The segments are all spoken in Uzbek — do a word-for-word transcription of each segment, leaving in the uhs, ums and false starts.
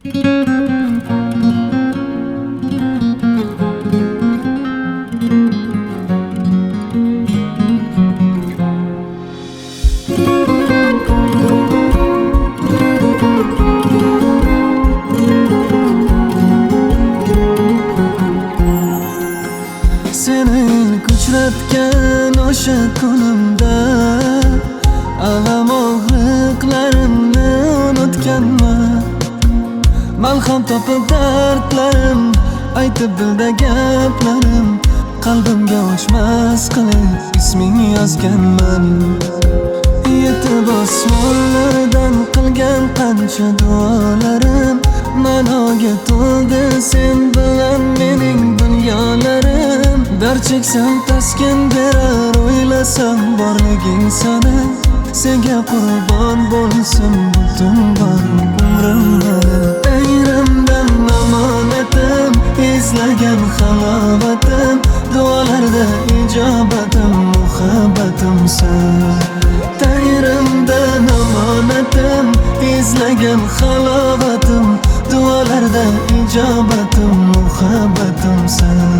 Seni kuchratgan o'sha kunimda alam og'riqlarimni unutganman. Malham topib dardlarim, aytib dilda gaplarim, qalbimga o'chmas qilib ismingni yozganman. Yetib osmonlardan qilgan qancha duolarim ma'noga to'ldi sen bilan mening dunyolarim. Dard cheksam taskin berar, o'ylasam borliging sana. Senga qurbon bo'lsin butun bor umrimni. Tangrimdan omonatim, izlagan halovatim, duolarda ijobatim, muhabbatimsan. Tangrimdan omonatim, izlagan halovatim, duolarda ijobatim, muhabbatimsan.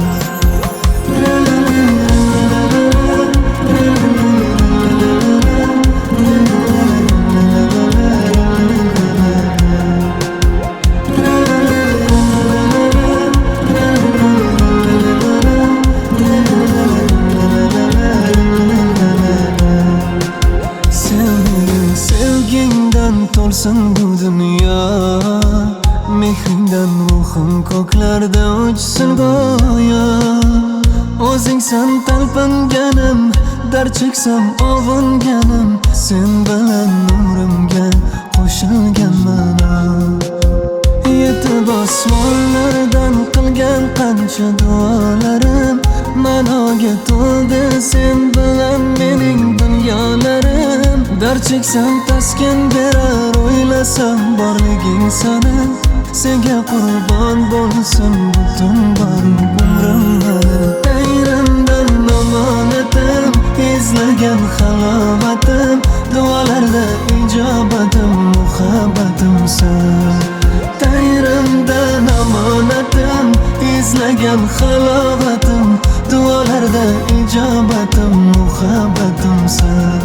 Sevgingdan to'lsin bu dunyo, mehringdan ruhim ko'klarda uchsin go'yo. O'zingsan talpinganim, dard cheksam ovunganim, sen bilan umrimga qo'shilganman. Yetib osmonlardan qilgan qancha duolarim ma'noga to'ldi sen bilan mening dunyolarim. Dard cheksam taskin berar, o'ylasam borliging sana. Senga qurbon bo'lsin butun bor umrimni. Tangrimdan omonatim, izlagan halovatim, duolarda ijobatim, muhabbatimsan. Tangrimdan omonatim, izlagan halovatim, duolarda ijobatim, muhabbatimsan.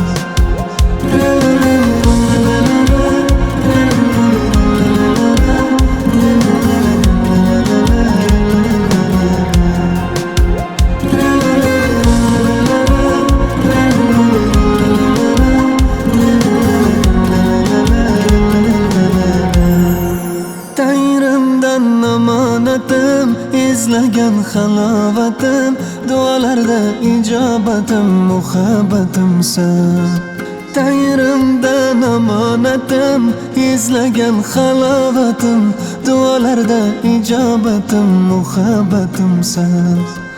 Tangrimdan omonatim, izlagan halovatim, duolarda ijobatim, muhabbatimsan. Tangrimdan omonatim, izlagan halovatim, duolarda ijobatim, muhabbatimsan.